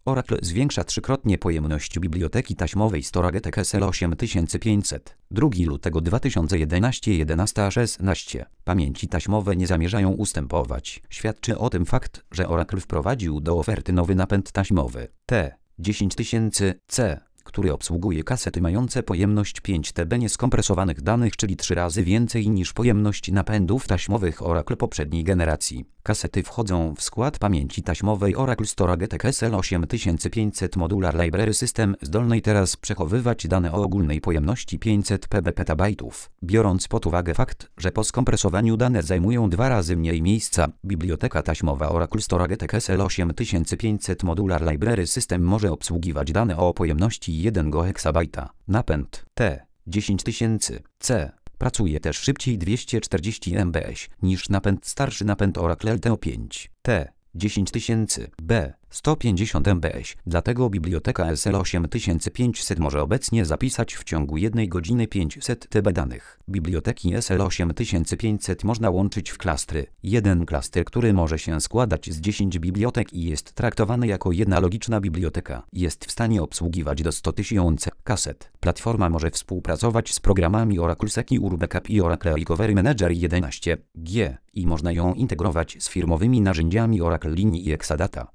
Oracle zwiększa trzykrotnie pojemność biblioteki taśmowej Storage TKSL 8500. 2 lutego 2011 11:16. Pamięci taśmowe nie zamierzają ustępować. Świadczy o tym fakt, że Oracle wprowadził do oferty nowy napęd taśmowy T10000C, który obsługuje kasety mające pojemność 5 TB nieskompresowanych danych, czyli 3 razy więcej niż pojemność napędów taśmowych Oracle poprzedniej generacji. Kasety wchodzą w skład pamięci taśmowej Oracle Storage TKSL 8500 Modular Library System, zdolnej teraz przechowywać dane o ogólnej pojemności 500 PB. Biorąc pod uwagę fakt, że po skompresowaniu dane zajmują 2 razy mniej miejsca, biblioteka taśmowa Oracle Storage TKSL 8500 Modular Library System może obsługiwać dane o pojemności 1 GHz. Napęd T10000C pracuje też szybciej 240 MBS niż starszy napęd Oracle LTO5 T10000B 150 MBS. Dlatego biblioteka SL 8500 może obecnie zapisać w ciągu 1 godziny 500 TB danych. Biblioteki SL 8500 można łączyć w klastry. Jeden klaster, który może się składać z 10 bibliotek i jest traktowany jako jedna logiczna biblioteka, jest w stanie obsługiwać do 100 000 kaset. Platforma może współpracować z programami Oracle Secure Backup i Oracle Recovery Manager 11G i można ją integrować z firmowymi narzędziami Oracle Linii i Exadata.